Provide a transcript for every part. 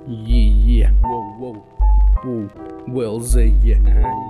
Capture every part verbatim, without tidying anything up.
Yeah, whoa, whoa, whoa, well, the yeah,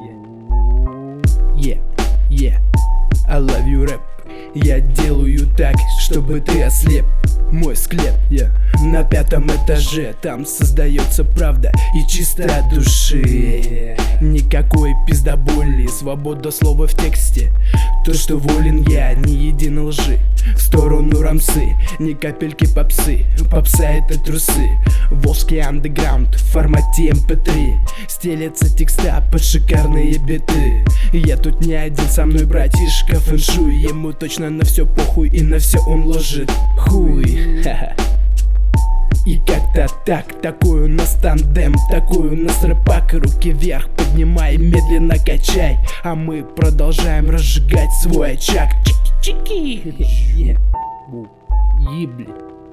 yeah, yeah, I love you, рэп. Я делаю так, чтобы ты ослеп. Мой склеп, yeah. На пятом этаже, там создается правда и чисто от души. Никакой пиздоболи, свобода слова в тексте. То, что волен я, ни единой лжи. В сторону рамсы, ни капельки попсы. Попса это трусы. Волжский андеграунд в формате эм пэ три. Стелятся текста под шикарные биты. Я тут не один, со мной братишка фэншуй. Ему точно на все похуй и на все он ложит хуй. Ха-ха. И как-то так, такой у нас тандем, такой у нас рэпак. Руки вверх поднимай, медленно качай, а мы продолжаем разжигать свой очаг. Чики-чики. Ебли.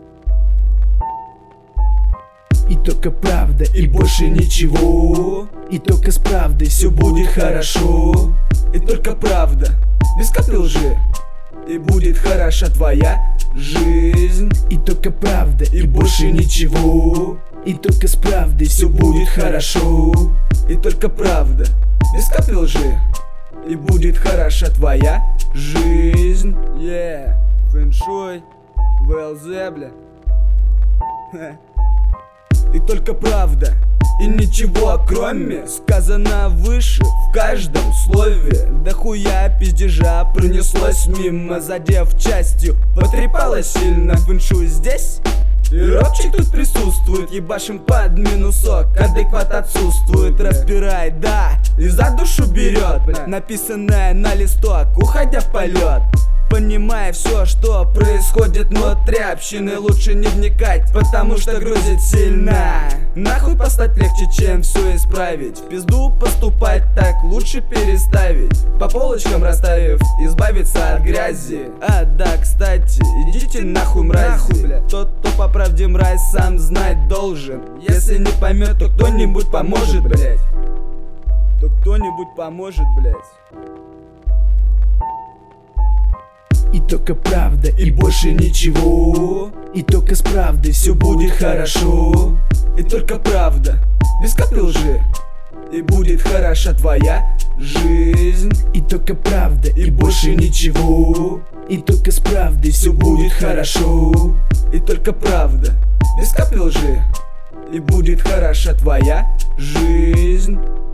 И только правда, и больше ничего. И только с правдой все будет хорошо. И только правда, без капли лжи. И будет хороша твоя жизнь. И только правда, и больше ничего. И только с правдой все будет хорошо. И только правда, без капли лжи. И будет хороша твоя жизнь. Yeah, фэншуй, вэ эл зэ, бля. И только правда, и ничего кроме сказано выше в каждом слове. Да хуя пиздежа пронеслось мимо, задев частью, потрепало сильно. Фэншуй здесь, и робчик тут присутствует. Ебашим под минусок, адекват отсутствует. Разбирай, да, и за душу берет написанное на листок, уходя в полет. Понимая все, что происходит внутри общины, лучше не вникать, потому что грузит сильно. Нахуй послать легче, чем все исправить. В пизду поступать так лучше переставить. По полочкам расставив, избавиться от грязи. А да, кстати, идите нахуй, мрази. Нахуй, бля. Тот, кто по правде мразь, сам знать должен. Если не поймет, то кто-нибудь поможет, блять. То кто-нибудь поможет, блять. И только правда, и больше ничего. И только с правдой все будет хорошо. И только правда, без капли лжи. И будет хороша твоя жизнь. И только правда, и больше ничего. И только с правдой все будет хорошо. И только правда, без капли лжи. И будет хороша твоя жизнь.